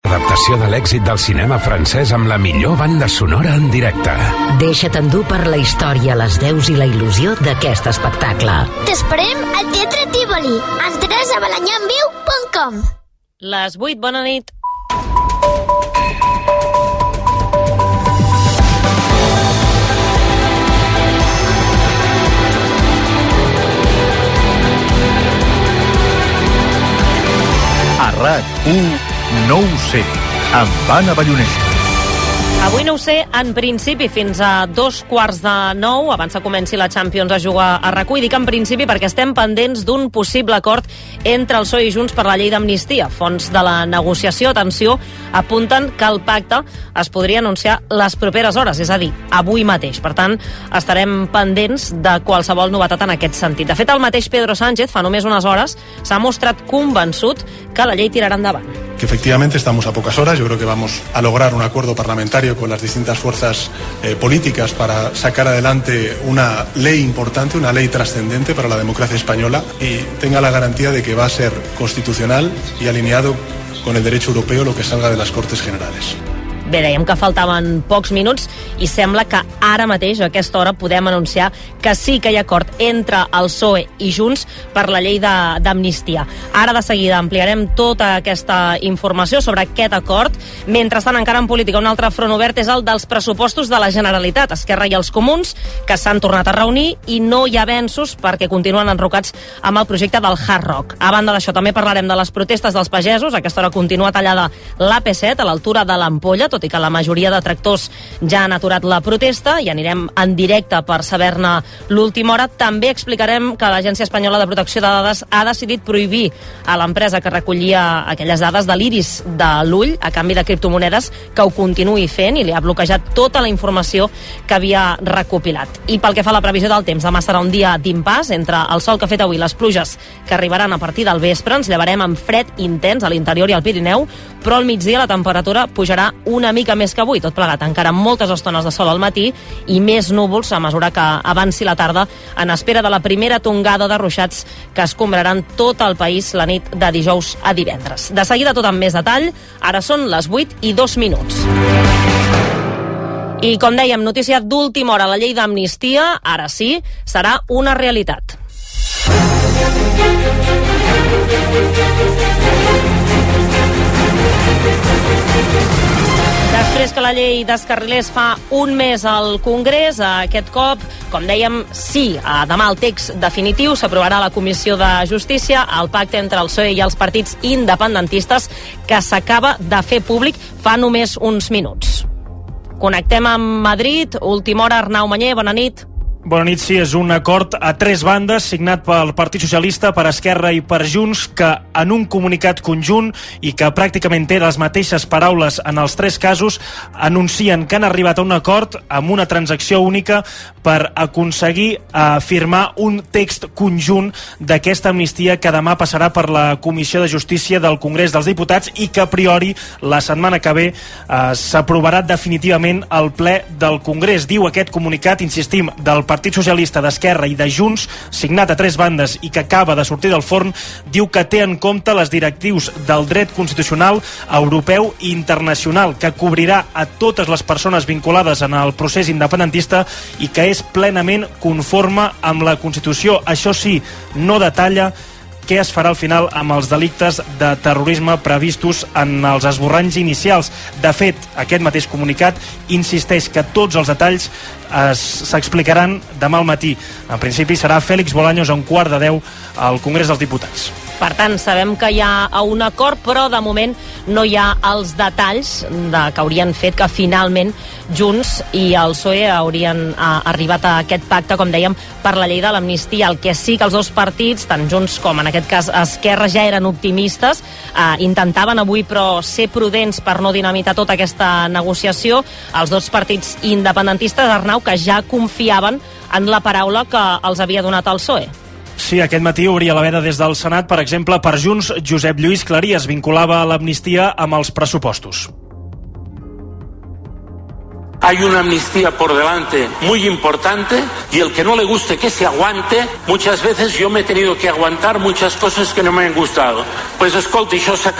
Adaptació de l'èxit del cinema francès amb la millor banda sonora en directe. Deixa't endur per la història, les veus i la il·lusió d'aquest espectacle. T'esperem al Teatre Tívoli. Entraràs a balanyanviu.com. Les 8, bona nit. A RAC1 no ho sé, amb Anna Ballonesta. Avui no ho sé, en principi fins a 8:45, abans que comenci la Champions a jugar a RAC1, i dic en principi perquè estem pendents d'un possible acord entre el PSOE i Junts per la llei d'amnistia. Fonts de la negociació, atenció, apunten que el pacte es podria anunciar les properes hores, és a dir, avui mateix. Per tant, estarem pendents de qualsevol novetat en aquest sentit. De fet, el mateix Pedro Sánchez, fa només unes hores, s'ha mostrat convençut que la llei tirarà endavant. Que efectivamente estamos a pocas horas. Yo creo que vamos a lograr un acuerdo parlamentario con las distintas fuerzas políticas para sacar adelante una ley importante, una ley trascendente para la democracia española, y tenga la garantía de que va a ser constitucional y alineado con el derecho europeo lo que salga de las Cortes Generales. Bé, dèiem que faltaven pocs minuts i sembla que ara mateix, a aquesta hora, podem anunciar que sí que hi ha acord entre el PSOE i Junts per la llei d'amnistia. Ara de seguida ampliarem tota aquesta informació sobre aquest acord. Mentrestant, encara en política, un altre front obert és el dels pressupostos de la Generalitat. Esquerra i els Comuns, que s'han tornat a reunir i no hi ha avenços perquè continuen enrocats amb el projecte del Hard Rock. A banda d'això, també parlarem de les protestes dels pagesos. A aquesta hora continua tallada l'AP7 a l'altura de l'Ampolla, tot i que la majoria de tractors ja han aturat la protesta, i anirem en directe per saber-ne l'última hora. També explicarem que l'Agència Espanyola de Protecció de Dades ha decidit prohibir a l'empresa que recollia aquelles dades de l'iris de l'ull a canvi de criptomonedes que ho continuï fent, i li ha bloquejat tota la informació que havia recopilat. I pel que fa a la previsió del temps, demà serà un dia d'impàs entre el sol que ha fet avui i les pluges que arribaran a partir del vespre. Ens llevarem amb fred intens a l'interior i al Pirineu, però al migdia la temperatura pujarà una mica més que avui, tot plegat encara moltes estones de sol al matí i més núvols a mesura que avanci la tarda, en espera de la primera tongada de ruixats que escombraran tot el país la nit de dijous a divendres. De seguida tot amb més detall. Ara són les 8:02. I com dèiem, notícia d'última hora, la llei d'amnistia, ara sí, serà una realitat. Després que la llei descarrilés fa un mes al Congrés, aquest cop, com dèiem, sí, demà el text definitiu s'aprovarà a la Comissió de Justícia, el pacte entre el PSOE i els partits independentistes, que s'acaba de fer públic fa només uns minuts. Connectem amb Madrid, última hora, Arnau Mañé, bona nit. Bona nit, sí, és un acord a tres bandes signat pel Partit Socialista, per Esquerra i per Junts, que en un comunicat conjunt i que pràcticament té les mateixes paraules en els tres casos, anuncien que han arribat a un acord amb una transacció única per aconseguir firmar un text conjunt d'aquesta amnistia que demà passarà per la Comissió de Justícia del Congrés dels Diputats i que a priori la setmana que ve s'aprovarà definitivament al ple del Congrés. Diu aquest comunicat, insistim, del Partit Socialista, d'Esquerra i de Junts, signat a tres bandes i que acaba de sortir del forn, diu que té en compte les directrius del dret constitucional europeu i internacional, que cobrirà a totes les persones vinculades en el procés independentista i que és plenament conforme amb la Constitució. Això sí, no detalla què es farà al final amb els delictes de terrorisme previstos en els esborranys inicials. De fet, aquest mateix comunicat insisteix que tots els detalls s'explicaran demà al matí. En principi serà Félix Bolaños a 9:45 al Congrés dels Diputats. Per tant, sabem que hi ha un acord, però de moment no hi ha els detalls que haurien fet que finalment Junts i el PSOE haurien arribat a aquest pacte, com dèiem, per la llei de l'amnistia. El que sí que els dos partits, tant Junts com en aquest cas Esquerra, ja eren optimistes, intentaven avui però ser prudents per no dinamitar tota aquesta negociació. Els dos partits independentistes, Arnau, que ja confiaven en la paraula que els havia donat el PSOE. Sí, aquest matí obria la veda des del Senat. Per exemple, per Junts, Josep Lluís Claries vinculava l'amnistia amb els pressupostos. Hay una amnistía por delante muy importante y el que no le guste que se aguante, muchas veces yo me he tenido que aguantar muchas cosas que no me han gustado. Pues escolta, això s'ha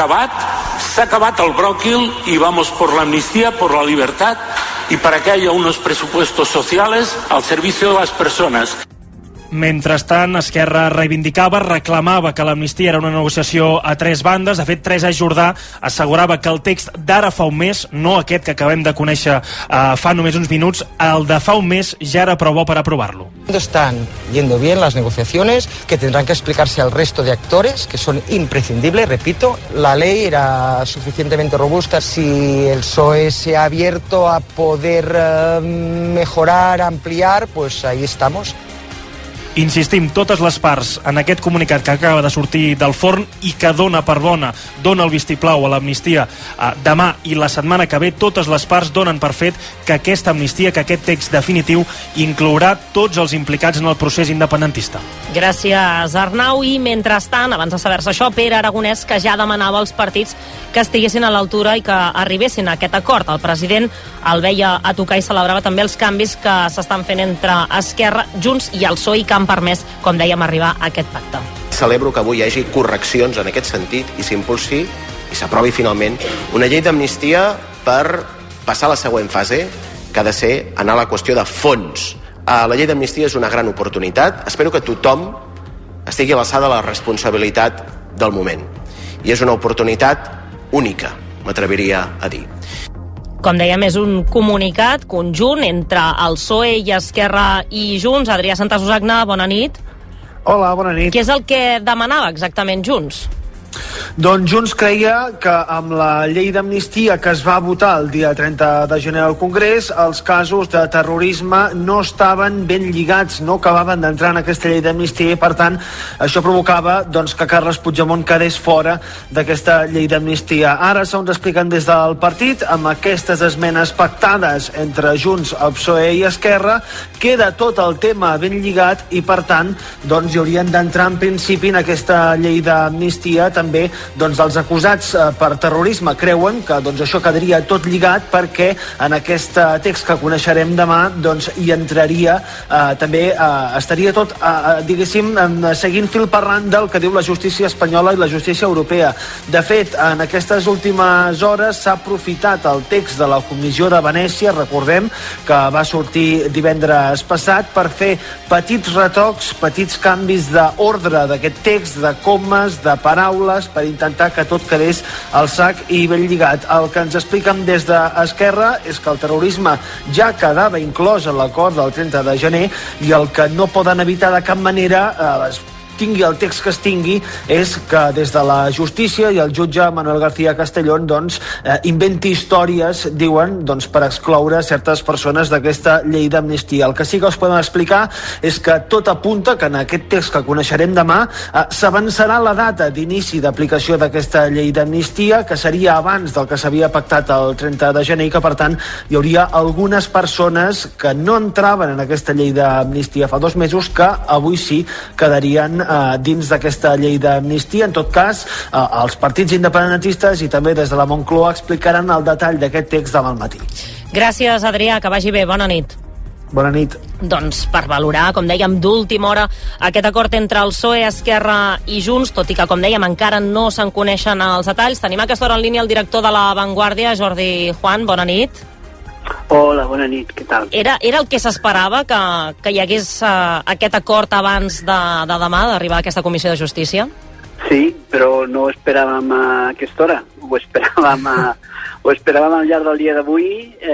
acabat el bròquil y vamos por la amnistía, por la libertad y para que haya unos presupuestos sociales al servicio de las personas. Mentrestant, Esquerra reivindicava, reclamava que l'amnistia era una negociació a tres bandes. De fet, Teresa Jordà assegurava que el text d'ara fa un mes, no aquest que acabem de conèixer fa només uns minuts, el de fa un mes ja era prou bo per aprovar-lo. Están yendo bien las negociaciones, que tendrán que explicarse al resto de actores, que son imprescindibles, repito. La ley era suficientemente robusta. Si el PSOE se ha abierto a poder mejorar, ampliar, pues ahí estamos. Insistim, totes les parts en aquest comunicat que acaba de sortir del forn i que dona per bona, dona el vistiplau a l'amnistia demà i la setmana que ve, totes les parts donen per fet que aquesta amnistia, que aquest text definitiu inclourà tots els implicats en el procés independentista. Gràcies, Arnau. I mentrestant, abans de saber-se això, Pere Aragonès, que ja demanava als partits que estiguessin a l'altura i que arribessin a aquest acord. El president el veia a tocar i celebrava també els canvis que s'estan fent entre Esquerra, Junts i el PSOE i que han permès, com dèiem, arribar a aquest pacte. Celebro que avui hi hagi correccions en aquest sentit i s'impulsi i s'aprovi finalment una llei d'amnistia per passar a la següent fase, que ha de ser anar a la qüestió de fons. La llei d'amnistia és una gran oportunitat. Espero que tothom estigui a l'alçada de la responsabilitat del moment. I és una oportunitat única, m'atreviria a dir. Com dèiem, és un comunicat conjunt entre el PSOE i Esquerra i Junts. Adrià Santasusagna, bona nit. Hola, bona nit. Què és el que demanava exactament Junts? Doncs Junts creia que amb la llei d'amnistia que es va votar el dia 30 de gener al Congrés, els casos de terrorisme no estaven ben lligats, no acabaven d'entrar en aquesta llei d'amnistia i, per tant, això provocava que Carles Puigdemont quedés fora d'aquesta llei d'amnistia. Ara, segons expliquen des del partit, amb aquestes esmenes pactades entre Junts, el PSOE i Esquerra, queda tot el tema ben lligat i, per tant, hi haurien d'entrar en principi en aquesta llei d'amnistia també els acusats per terrorisme. Creuen que això quedaria tot lligat perquè en aquest text que coneixerem demà hi entraria també, estaria tot diguéssim seguint fil per randa del que diu la justícia espanyola i la justícia europea. De fet, en aquestes últimes hores s'ha aprofitat el text de la Comissió de Venècia, recordem que va sortir divendres passat, per fer petits retocs, petits canvis d'ordre d'aquest text, de comes, de paraules, per intentar que tot quedés al sac i ben lligat. El que ens expliquen des d'Esquerra és que el terrorisme ja quedava inclòs en l'acord del 30 de gener i el que no poden evitar de cap manera, tingui el text que es tingui, és que des de la justícia i el jutge Manuel García Castellón inventi històries, diuen, per excloure certes persones d'aquesta llei d'amnistia. El que sí que us podem explicar és que tot apunta que en aquest text que coneixerem demà s'avançarà la data d'inici d'aplicació d'aquesta llei d'amnistia, que seria abans del que s'havia pactat el 30 de gener i que, per tant, hi hauria algunes persones que no entraven en aquesta llei d'amnistia fa 2 mesos que avui sí quedarien dins d'aquesta llei d'amnistia. En tot cas, els partits independentistes i també des de la Moncloa explicaran el detall d'aquest text demà al matí. Gràcies, Adrià, que vagi bé. Bona nit. Bona nit. Doncs per valorar, com dèiem, d'última hora aquest acord entre el PSOE, Esquerra i Junts, tot i que, com dèiem, encara no se'n coneixen els detalls. Tenim a aquesta hora en línia el director de La Vanguardia, Jordi Juan. Bona nit. Hola, bona nit, què tal? Era el que s'esperava, que hi hagués aquest acord abans de demà, d'arribar a aquesta comissió de justícia? Sí, però no ho esperàvem a aquesta hora. Ho esperàvem al llarg del dia d'avui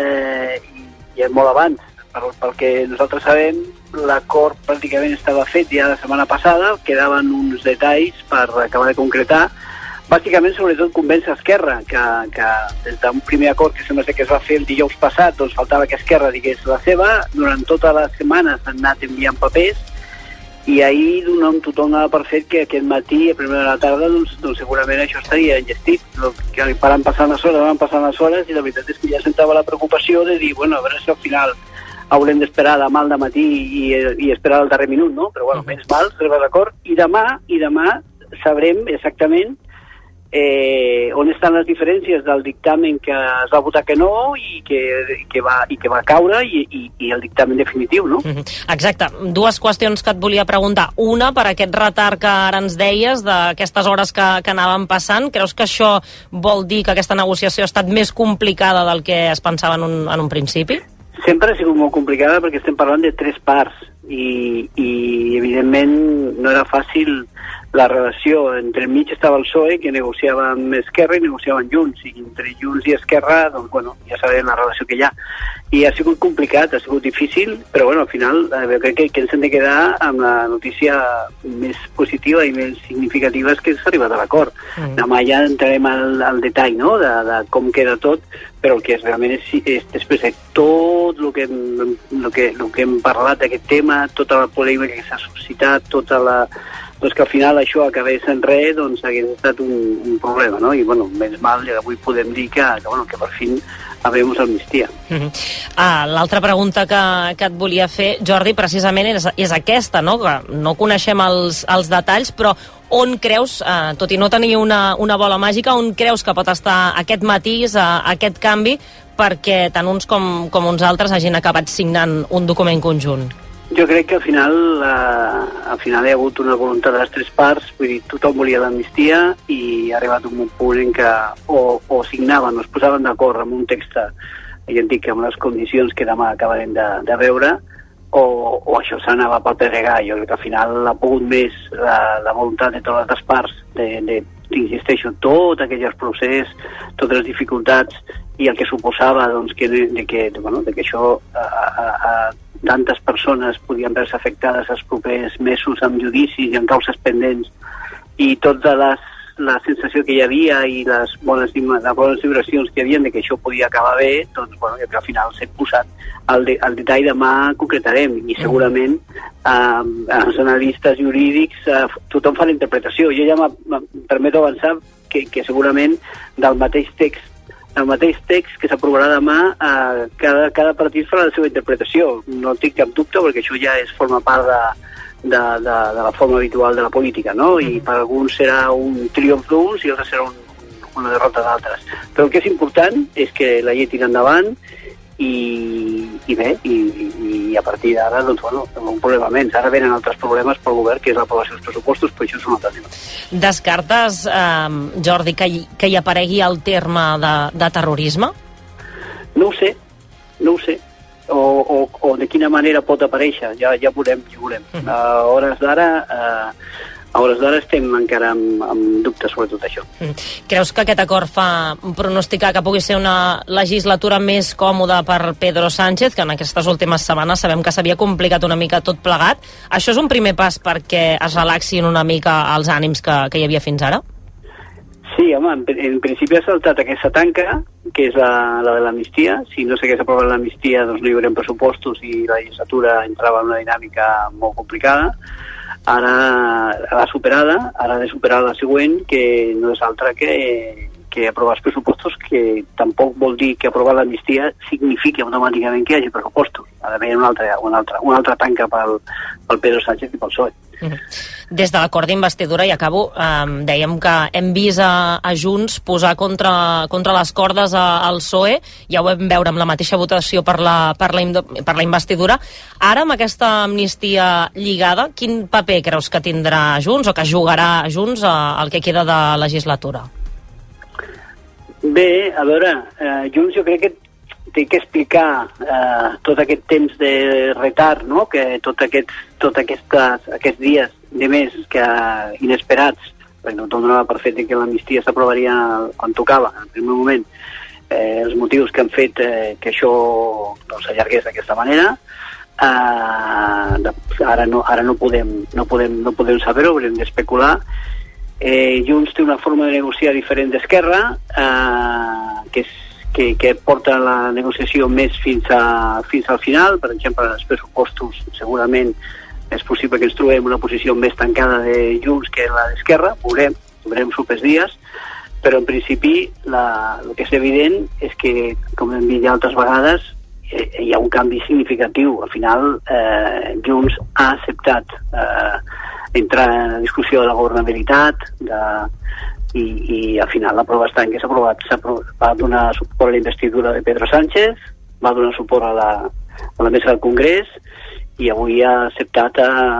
i molt abans. Pel que nosaltres sabem, l'acord pràcticament estava fet ja la setmana passada, quedaven uns detalls per acabar de concretar. Bàsicament, sobretot, convèncer Esquerra, que des d'un primer acord que sembla que es va fer el dijous passat, faltava que Esquerra digués la seva. Durant tota la setmana s'han anat enviant papers i ahir tothom anava per fet que aquest matí, a primera de la tarda, segurament això estaria enllestit. Que van passant les hores i la veritat és que ja sentava la preocupació de dir, a veure si al final haurem d'esperar demà al dematí i esperar al darrer minut, no? Però, menys mal, s'arriba d'acord. I demà sabrem exactament on estan les diferències del dictamen que es va votar que no i que va caure i el dictamen definitiu, no? Exacte. Dues qüestions que et volia preguntar. Una, per aquest retard que ara ens deies, d'aquestes hores que anaven passant, creus que això vol dir que aquesta negociació ha estat més complicada del que es pensava en un principi? Sempre ha sigut molt complicada perquè estem parlant de 3 parts i evidentment no era fàcil la relació. Entre mig estava el PSOE, que negociava amb Esquerra i negociava amb Junts, i entre Junts i Esquerra, doncs, bueno, ja sabem la relació que hi ha. I ha sigut complicat, ha sigut difícil, però bueno, al final crec que ens hem de quedar amb la notícia més positiva i més significativa és que s'ha arribat a l'acord. Demà ja entrarem al detall, no?, de com queda tot, però el que realment és després de tot el que hem parlat d'aquest tema, tota la polèmica que s'ha suscitat, tota la... doncs que al final això acabés en res, doncs hagués estat un problema, no? I bueno, menys mal, avui podem dir que per fi haurem amnistia. L'altra pregunta que et volia fer, Jordi, precisament és aquesta, no? Que no coneixem els detalls, però on creus, tot i no tenir una bola màgica, on creus que pot estar aquest matís, aquest canvi, perquè tant uns com uns altres hagin acabat signant un document conjunt? Jo crec que al final hi ha hagut una voluntat de les 3 parts, vull dir, tothom volia l'amnistia i ha arribat un punt en què o signaven o es posaven d'acord amb un text, ja et dic, amb les condicions que demà acabarem de veure, o això s'anava pel pedregar. Jo crec que al final ha pogut més la voluntat de totes les parts insisteixo, tot aquell procés, totes les dificultats i el que suposava doncs, que això tantes persones podien veure-se afectades els propers mesos amb judicis i amb causes pendents i tota la sensació que hi havia i les bones vibracions que hi havia de que això podia acabar bé, doncs bueno, que al final s'ha posat el detall demà concretarem i segurament els analistes jurídics tothom fa la interpretació. Jo ja em permeto avançar que segurament del mateix text que s'aprovarà demà, cada partit farà la seva interpretació. No tinc cap dubte, perquè això ja forma part de la forma habitual de la política, no? I per alguns serà un triomf d'uns i altres serà una derrota d'altres. Però el que és important és que la llei tira endavant i a partir d'ara, doncs, bueno, un problema menys. Ara venen altres problemes pel govern, que és l'aprovació dels pressupostos, però això és un altre tema. Descartes, Jordi, que hi aparegui el terme de terrorisme? No ho sé. O de quina manera pot aparèixer, ja veurem. A hores d'ara estem encara amb dubtes sobre tot això. Creus que aquest acord fa pronosticar que pugui ser una legislatura més còmoda per Pedro Sánchez, que en aquestes últimes setmanes sabem que s'havia complicat una mica tot plegat? Això és un primer pas perquè es relaxin una mica els ànims que hi havia fins ara? Sí, home, en principi ha saltat aquesta tanca, que és la de l'amnistia. Si no s'hagués aprovat l'amnistia, doncs no hi haurem pressupostos i la legislatura entrava en una dinàmica molt complicada. Ara l'ha superada, ara ha de superar la següent, que no és altra que aprovar els pressupostos, que tampoc vol dir que aprovar l'amnistia signifiqui automàticament que hi hagi pressupostos. Ha d'haver una altra tanca pel Pedro Sánchez i pel PSOE. Des de l'acord d'investidura, i acabo, dèiem que hem vist a Junts posar contra les cordes al PSOE, ja ho vam veure amb la mateixa votació per la investidura. Ara, amb aquesta amnistia lligada, quin paper creus que tindrà Junts o que jugarà Junts al que queda de legislatura? Bé, a veure, Junts jo crec que té que explicar tot aquest temps de retard, no? Que tots aquests dies de més que inesperats, perquè no donava per fet que l'amnistia s'aprovaria quan tocava, en el primer moment, els motius que han fet que això s'allargués d'aquesta manera. Ara no podem saber-ho, haurem d'especular. Junts té una forma de negociar diferent d'Esquerra, que porta la negociació més fins al final. Per exemple, els pressupostos segurament és possible que ens trobem una posició més tancada de Junts que la d'Esquerra, veurem propers dies, però en principi el que és evident és que, com hem dit ja altres vegades, hi ha un canvi significatiu. Al final, Junts ha acceptat entrar en la discussió de la governabilitat, i al final la prova està en què va donar suport a la investidura de Pedro Sánchez, va donar suport a la mesa del Congrés i avui ha acceptat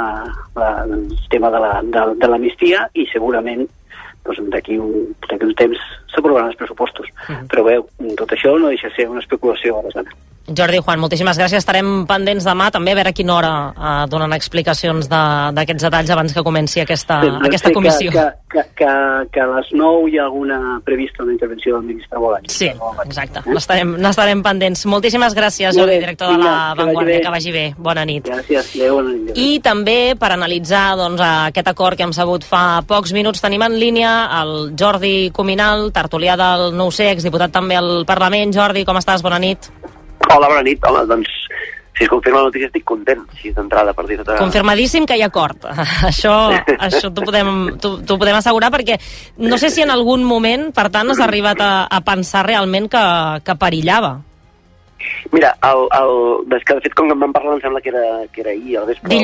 el tema de l'amnistia i segurament d'aquí un temps s'aprovaran els pressupostos. Però bé, tot això no deixa de ser una especulació a l'estat. Jordi, Juan, moltíssimes gràcies. Estarem pendents demà també a veure a quina hora donen explicacions d'aquests detalls abans que comenci aquesta comissió. Que a les 9 hi ha alguna prevista una intervenció del ministre Bolaños. Sí, exacte. N'estarem pendents. Moltíssimes gràcies, Jordi, director de La Vanguardia. Que vagi bé. Bona nit. Gràcies. Bona nit. I també, per analitzar aquest acord que hem sabut fa pocs minuts, tenim en línia el Jordi Cuminal, tertulià del 9C, exdiputat també al Parlament. Jordi, com estàs? Bona nit. Hola, bona nit. Home, doncs, si es confirma la notícia estic content, així d'entrada per dir tota... Confirmadíssim que hi ha acord. Això t'ho podem assegurar, perquè no sé si en algun moment, per tant, has arribat a pensar realment que perillava. Mira, des que de fet com que em van parlar em sembla que era ahir al vespre.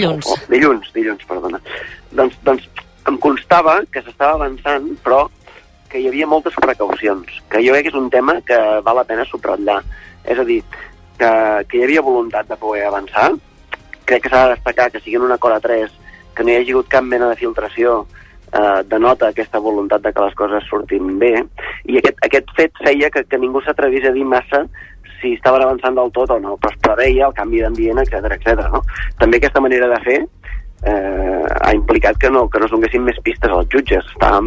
Dilluns, perdona. Doncs em constava que s'estava avançant, però que hi havia moltes precaucions, que jo crec que és un tema que val la pena subratllar. És a dir, que hi havia voluntat de poder avançar. Crec que s'ha de destacar que sigui en un acord a 3, que no hi hagi hagut cap mena de filtració, denota aquesta voluntat de que les coses surtin bé, i aquest fet feia que ningú s'atrevís a dir massa si estaven avançant del tot o no, però es preveia el canvi d'ambient, etc. No? També aquesta manera de fer ha implicat que no es donessin més pistes als jutges.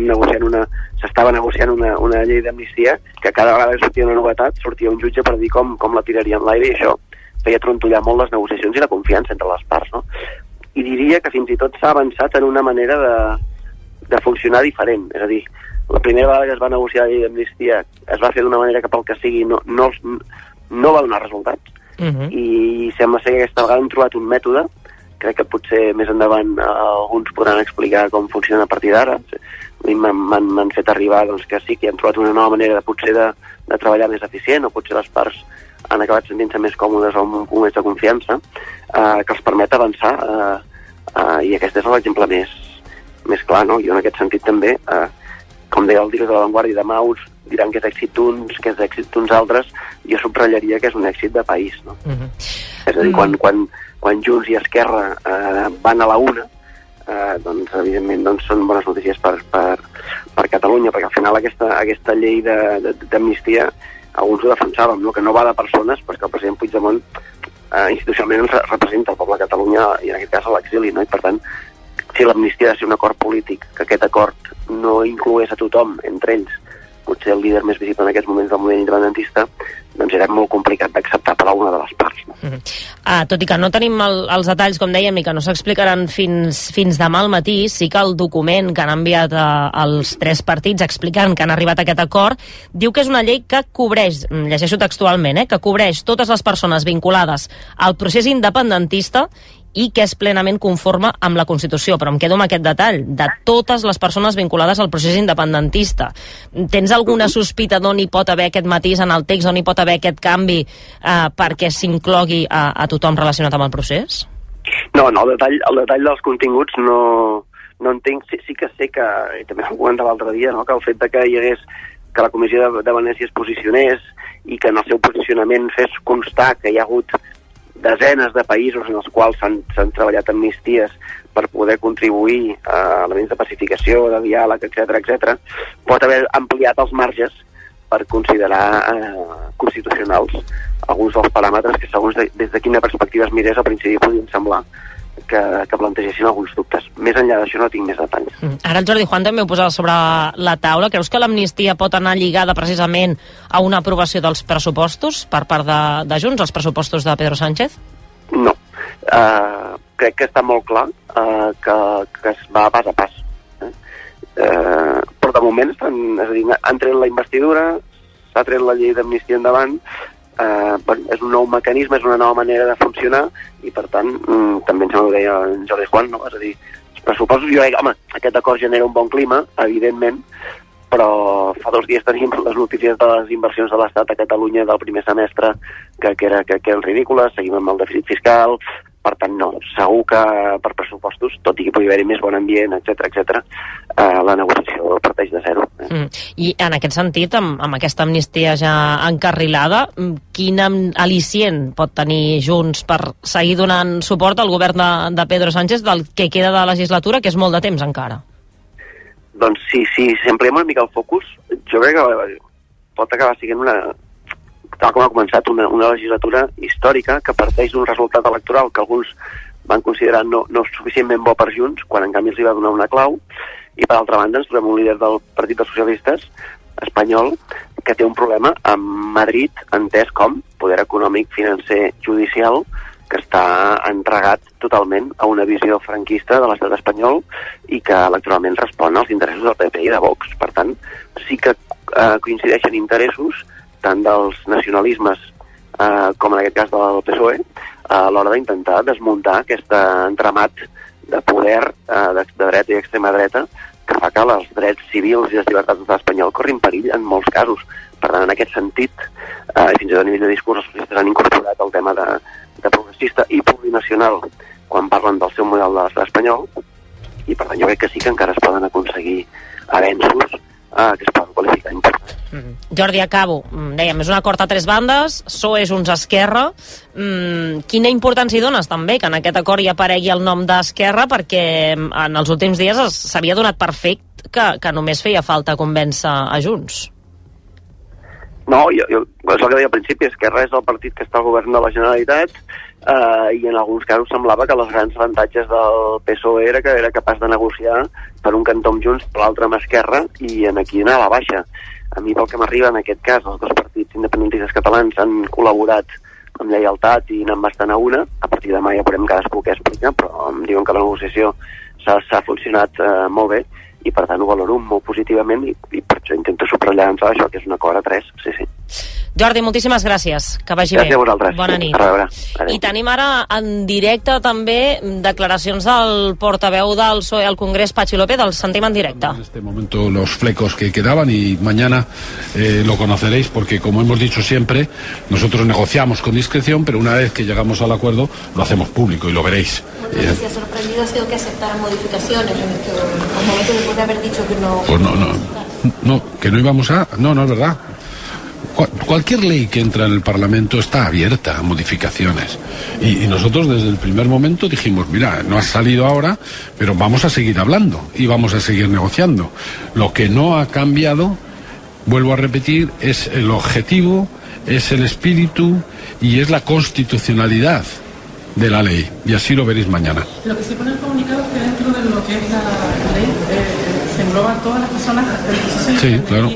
S'estava negociant una llei d'amnistia que cada vegada que sortia una novetat sortia un jutge per dir com la tiraria en l'aire, i això feia trontollar molt les negociacions i la confiança entre les parts, no? I diria que fins i tot s'ha avançat en una manera de funcionar diferent. És a dir, la primera vegada que es va negociar la llei d'amnistia es va fer d'una manera que pel que sigui no va donar resultats, i sembla ser que aquesta vegada hem trobat un mètode. Crec que potser més endavant alguns podran explicar com funciona a partir d'ara. M'han fet arribar que sí, que hem trobat una nova manera de treballar més eficient, o potser les parts han acabat sentint-se més còmodes o amb un punt més de confiança, que els permet avançar, i aquest és l'exemple més clar, no? Jo en aquest sentit també, com deia el director de La Vanguardia, demà uns diran que és èxit d'uns, que és èxit d'uns altres, jo subratllaria que és un èxit de país, no? És a dir, quan Junts i Esquerra van a la una, doncs evidentment són bones notícies per Catalunya, perquè al final aquesta llei d'amnistia alguns ho defensàvem, no? Que no va de persones, perquè el president Puigdemont institucionalment representa el poble de Catalunya, i en aquest cas a l'exili, no? I per tant, si l'amnistia ha de ser un acord polític, que aquest acord no inclogués a tothom, entre ells potser el líder més visible en aquests moments del moviment independentista, doncs era molt complicat d'acceptar per a una de les parts. No? Tot i que no tenim els detalls, com dèiem, i que no s'explicaran fins demà al matí, sí que el document que han enviat els 3 partits explicant que han arribat a aquest acord diu que és una llei que cobreix, llegeixo textualment, que cobreix totes les persones vinculades al procés independentista i que és plenament conforme amb la Constitució. Però em quedo amb aquest detall, de totes les persones vinculades al procés independentista. Tens alguna sospita d'on hi pot haver aquest matís en el text, on hi pot haver aquest canvi perquè s'inclogui a tothom relacionat amb el procés? No, el detall dels continguts no entenc. Sí que sé que, i també ho comentava l'altre dia, no? Que el fet de que hi hagués, que la Comissió de Venècia es posicionés i que en el seu posicionament fes constar que hi ha hagut desenes de països en els quals s'han treballat amnisties per poder contribuir a elements de pacificació, de diàleg, etc., pot haver ampliat els marges per considerar constitucionals alguns dels paràmetres que, segons des de quina perspectiva es mirés, al principi podien semblar que plantegessin alguns dubtes. Més enllà d'això no tinc més detalls. Ara el Jordi Juan també ho posava sobre la taula. Creus que l'amnistia pot anar lligada precisament a una aprovació dels pressupostos per part de Junts, els pressupostos de Pedro Sánchez? No. Crec que està molt clar que es va pas a pas. Però de moment han tret la investidura, s'ha tret la llei d'amnistia endavant, és un nou mecanisme, és una nova manera de funcionar, i per tant també em sembla que deia en Jordi Juan, no? És a dir, els pressupostos, jo crec, aquest acord genera un bon clima, evidentment, però fa 2 dies tenim les notícies de les inversions de l'Estat a Catalunya del primer semestre que eren ridícules, seguim amb el dèficit fiscal, per tant no, segur que per pressupostos, tot i que pugui haver-hi més bon ambient, etc, la negociació parteix de zero. I en aquest sentit, amb aquesta amnistia ja encarrilada, quin al·licient pot tenir Junts per seguir donant suport al govern de Pedro Sánchez del que queda de legislatura, que és molt de temps encara? Doncs si ampliem una mica el focus, jo crec que pot acabar sent tal com ha començat, una legislatura històrica que parteix d'un resultat electoral que alguns van considerar no suficientment bo per Junts, quan en canvi els va donar una clau, i per altra banda ens trobem un líder del Partit dels Socialistes espanyol que té un problema amb Madrid, entès com poder econòmic, financer, judicial, que està entregat totalment a una visió franquista de l'estat espanyol i que electoralment respon als interessos del PP i de Vox. Per tant, sí que coincideixen interessos tant dels nacionalismes com en aquest cas del PSOE a l'hora d'intentar desmuntar aquest entramat de poder de dreta i extrema dreta que fa que els drets civils i les llibertats de l'estat espanyol corrin perill en molts casos. Per tant, en aquest sentit, fins i tot a nivell de discurs, els socialistes han incorporat el tema de progressista i plurinacional quan parlen del seu model de l'estat espanyol, i per tant jo crec que sí que encara es poden aconseguir avenços que es poden qualificar importants. Jordi, acabo. Dèiem, és un acord a tres bandes, PSOE, Junts, Esquerra. Quina importància hi dones també que en aquest acord hi aparegui el nom d'Esquerra, perquè en els últims dies s'havia donat per fet que només feia falta convèncer a Junts? No, és el que deia al principi, Esquerra és el partit que està al govern de la Generalitat i en alguns casos semblava que els grans avantatges del PSOE era que era capaç de negociar per un cantó amb Junts, per l'altre amb Esquerra, i aquí anar a la baixa. A mi, pel que m'arriba en aquest cas, els dos partits independentistes catalans han col·laborat amb lleialtat i anant bastant a una. A partir de demà ja veurem cadascú què explica, però em diuen que la negociació s'ha funcionat molt bé i per tant ho valoro molt positivament i per això intento subratllar això, que és un acord a tres, sí. Jordi, moltíssimes gràcies. Que vagi bé. Gràcies a vosaltres. Bona nit. I tenim ara en directe també declaracions del portaveu del PSOE al Congrés, Patxi López. El sentim en directe. En este momento los flecos que quedaban y mañana lo conoceréis porque, como hemos dicho siempre, nosotros negociamos con discreción, pero una vez que llegamos al acuerdo lo hacemos público y lo veréis. Lo que se ha sorprendido ha sido que aceptaran modificaciones en el momento después de haber dicho que no... Pues no, que no íbamos a... No es verdad. Cualquier ley que entra en el Parlamento está abierta a modificaciones y nosotros desde el primer momento dijimos, mira, no ha salido ahora, pero vamos a seguir hablando y vamos a seguir negociando. Lo que no ha cambiado, vuelvo a repetir, es el objetivo, es el espíritu y es la constitucionalidad de la ley, y así lo veréis mañana. Lo que se pone en el comunicado es que dentro de lo que es la ley se engloba a todas las personas del Sí, claro.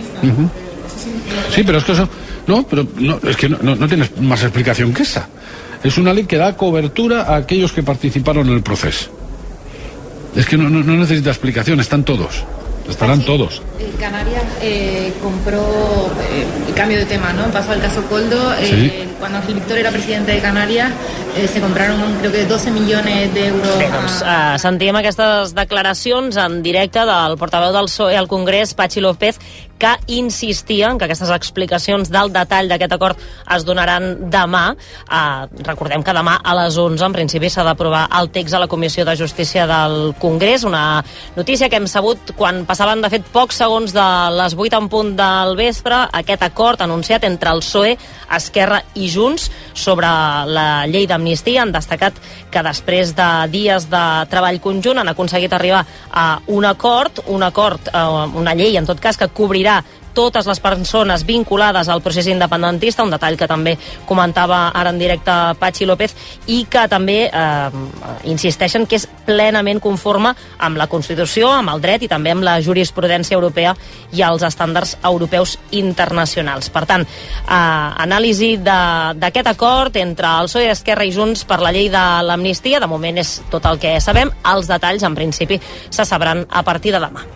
Sí, pero es que eso... es que no tienes más explicación que esa. Es una ley que da cobertura a aquellos que participaron en el proceso. Es que no necesita explicación, están todos. Estarán todos. Canarias compró, cambio de tema, ¿no? Pasó al caso Coldo. Sí. Cuando Ángel Víctor era presidente de Canarias, se compraron, creo que 12 milions d'euros. Bé, doncs sentim aquestes declaracions en directe del portaveu del PSOE al Congrés, Patxi López, que insistia en que aquestes explicacions del detall d'aquest acord es donaran demà. Recordem que demà a les 11 en principi s'ha d'aprovar el text a la Comissió de Justícia del Congrés, una notícia que hem sabut quan passaven de fet pocs segons de les 8 en punt del vespre, aquest acord anunciat entre el PSOE, Esquerra i Junts sobre la llei d'amnistia. Han destacat que després de dies de treball conjunt han aconseguit arribar a un acord, una llei en tot cas que cobrirà totes les persones vinculades al procés independentista, un detall que també comentava ara en directe Patxi López, i que també insisteixen que és plenament conforme amb la Constitució, amb el dret i també amb la jurisprudència europea i els estàndards europeus internacionals. Per tant, anàlisi d'aquest acord entre el PSOE, Esquerra i Junts per la llei de l'amnistia. De moment és tot el que sabem. Els detalls, en principi, se sabran a partir de demà.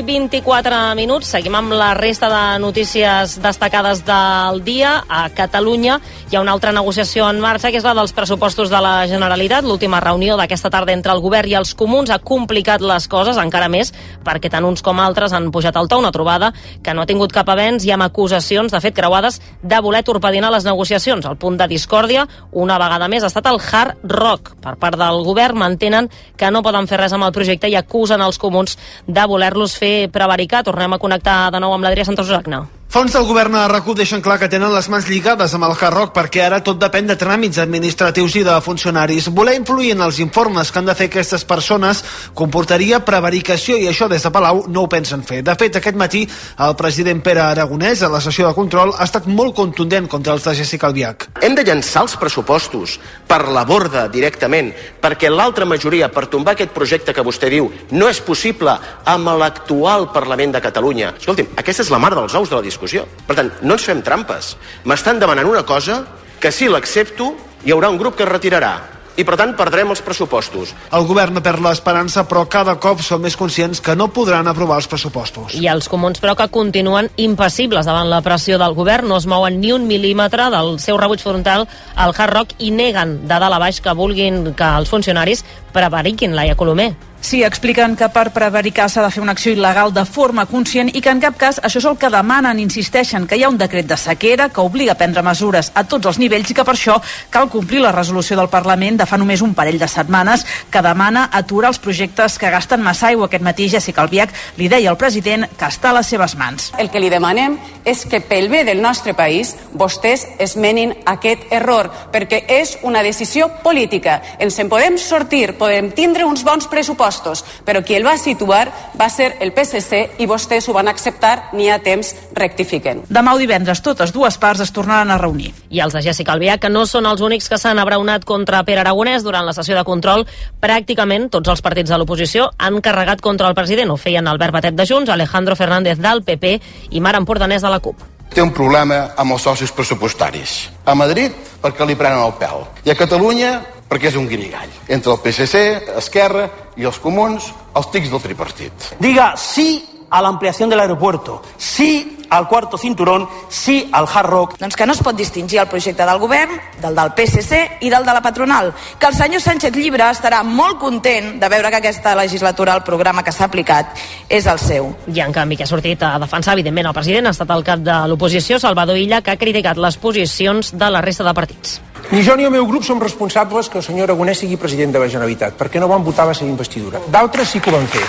24 minuts. Seguim amb la resta de notícies destacades del dia. A Catalunya hi ha una altra negociació en marxa, que és la dels pressupostos de la Generalitat. L'última reunió d'aquesta tarda entre el govern i els comuns ha complicat les coses encara més, perquè tant uns com altres han pujat al to. Una trobada que no ha tingut cap avenç i amb acusacions, de fet creuades, de voler torpedinar les negociacions. El punt de discòrdia, una vegada més, ha estat el Hard Rock. Per part del govern mantenen que no poden fer res amb el projecte i acusen els comuns de voler-los fer prevaricar. Tornem a connectar de nou amb l'Adrià Santasusagna. Fons del govern a RAC1 deixen clar que tenen les mans lligades amb el Hard Rock perquè ara tot depèn de tràmits administratius i de funcionaris. Voler influir en els informes que han de fer aquestes persones comportaria prevaricació i això des de Palau no ho pensen fer. De fet, aquest matí el president Pere Aragonès a la sessió de control ha estat molt contundent contra els de Jéssica Albiach. Hem de llançar els pressupostos per la borda directament, perquè l'altra majoria per tombar aquest projecte que vostè diu no és possible amb l'actual Parlament de Catalunya. Escolti'm, aquesta és la mar dels ous de la discussió. Per tant, no ens fem trampes. M'estan demanant una cosa que si l'accepto hi haurà un grup que es retirarà i per tant perdrem els pressupostos. El govern no perd l'esperança, però cada cop són més conscients que no podran aprovar els pressupostos. I els comuns, però, que continuen impassibles davant la pressió del govern, no es mouen ni un mil·límetre del seu rebuig frontal al Hard Rock i neguen de dalt a baix que vulguin que els funcionaris prevariquin. Laia Colomer. Sí, expliquen que per prevaricar s'ha de fer una acció il·legal de forma conscient i que en cap cas això és el que demanen. Insisteixen que hi ha un decret de sequera que obliga a prendre mesures a tots els nivells i que per això cal complir la resolució del Parlament de fa només un parell de setmanes que demana aturar els projectes que gasten massa aigua. Aquest matí Jéssica Albiach li deia al president que està a les seves mans. El que li demanem és que pel bé del nostre país vostès esmenin aquest error, perquè és una decisió política. Ens en podem sortir, podem tindre uns bons pressupostos, però qui el va situar va ser el PSC i vostès ho van acceptar, ni a temps rectifiquen. Demà o divendres totes dues parts es tornaran a reunir. I els de Jéssica Albiach, que no són els únics que s'han abraonat contra Pere Aragonès durant la sessió de control, pràcticament tots els partits de l'oposició han carregat contra el president. Ho feien Albert Batet de Junts, Alejandro Fernández del PP i Mar Empordanès de la CUP. Té un problema amb els socis pressupostaris. A Madrid, perquè li prenen el pèl. I a Catalunya, perquè és un guirigall. Entre el PSC, Esquerra i els comuns, els tics del tripartit. Diga sí a la ampliación del aeropuerto, sí al cuarto cinturón, sí al Hard Rock. Doncs que no es pot distingir el projecte del govern, del PSC i del de la patronal. Que el senyor Sánchez Llibre estarà molt content de veure que aquesta legislatura el programa que s'ha aplicat és el seu. I en canvi que ha sortit a defensar, evidentment, el president ha estat el cap de l'oposició, Salvador Illa, que ha criticat les posicions de la resta de partits. Ni jo ni el meu grup som responsables que el senyor Aragonès sigui president de la Generalitat, perquè no van votar la seva investidura. D'altres sí que ho van fer.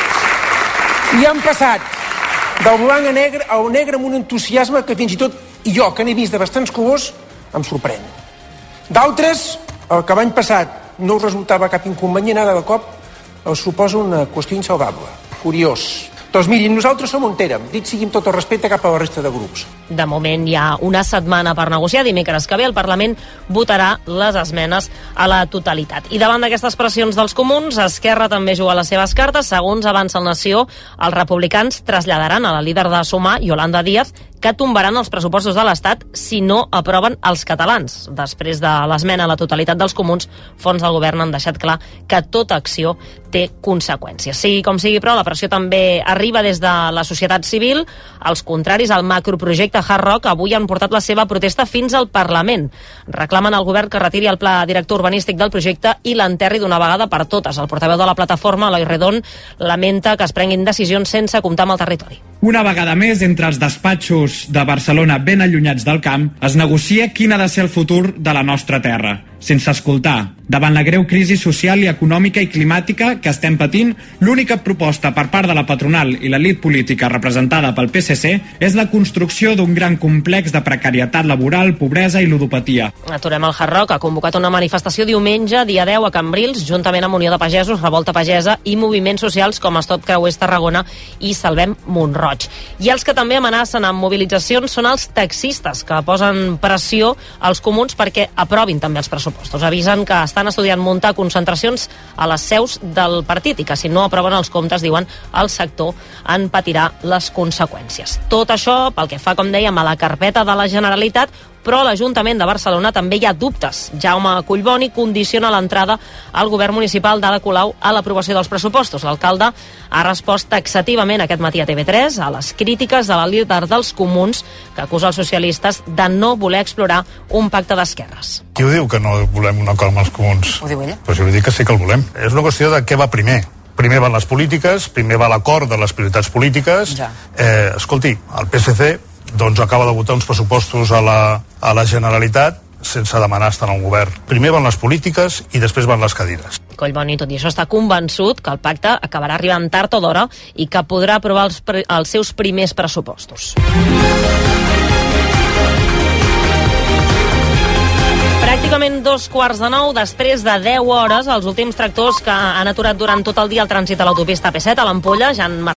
I han passat del blanc al negre amb un entusiasme que fins i tot jo, que n'he vist de bastants colors, em sorprèn. D'altres, el que l'any passat no us resultava cap inconvenient, ara de cop els suposa una qüestió insalvable. Curiós. Doncs mirin, nosaltres som on érem, dit sigui amb tot el respecte cap a la resta de grups. De moment hi ha una setmana per negociar. Dimecres que ve el Parlament votarà les esmenes a la totalitat. I davant d'aquestes pressions dels comuns, Esquerra també juga les seves cartes. Segons avança el Nació, els republicans traslladaran a la líder de Sumar, Yolanda Díaz, que tombaran els pressupostos de l'Estat si no aproven els catalans. Després de l'esmena a la totalitat dels comuns, fons del govern han deixat clar que tota acció té conseqüències. Sigui com sigui, però la pressió també arriba des de la societat civil. Els contraris al macroprojecte Hard Rock avui han portat la seva protesta fins al Parlament. Reclamen al govern que retiri el pla director urbanístic del projecte i l'enterri d'una vegada per totes. El portaveu de la plataforma, Eloi Redon, lamenta que es prenguin decisions sense comptar amb el territori. Una vegada més, entre els despatxos de Barcelona ben allunyats del camp, es negocia quin ha de ser el futur de la nostra terra, sense escoltar. Davant la greu crisi social i econòmica i climàtica que estem patint, l'única proposta per part de la patronal i l'elit política representada pel PSC és la construcció d'un gran complex de precarietat laboral, pobresa i ludopatia. Aturem el Hard Rock ha convocat una manifestació diumenge, dia 10, a Cambrils, juntament amb Unió de Pagesos, Revolta Pagesa i moviments socials com Stop Creuers Tarragona i Salvem Mont-roig. I els que també amenacen amb mobilitzacions són els taxistes, que posen pressió als comuns perquè aprovin també els pressupostos. Avisen que estan estudiant muntar concentracions a les seus del partit i que si no aproven els comptes, diuen, el sector en patirà les conseqüències. Tot això pel que fa, com dèiem, a la carpeta de la Generalitat, però l'Ajuntament de Barcelona també hi ha dubtes. Jaume Collboni condiciona l'entrada al govern municipal d'Ada Colau a l'aprovació dels pressupostos. L'alcalde ha respost taxativament aquest matí a TV3 a les crítiques de la líder dels Comuns, que acusa els socialistes de no voler explorar un pacte d'esquerres. Qui ho diu que no volem un acord amb els Comuns? Ho diu ella? Però jo li dic que sí que el volem. És una qüestió de què va primer. Primer van les polítiques, primer va l'acord de les prioritats polítiques. Ja. Escolti, el PSC doncs acaba de votar uns pressupostos a la Generalitat sense demanar estar en un govern. Primer van les polítiques i després van les cadires. Collboni, tot i això, està convençut que el pacte acabarà arribant tard o d'hora i que podrà aprovar els seus primers pressupostos. Pràcticament 8:45, després de 10 hores, els últims tractors que han aturat durant tot el dia el trànsit a l'autopista AP7 a l'Ampolla ja han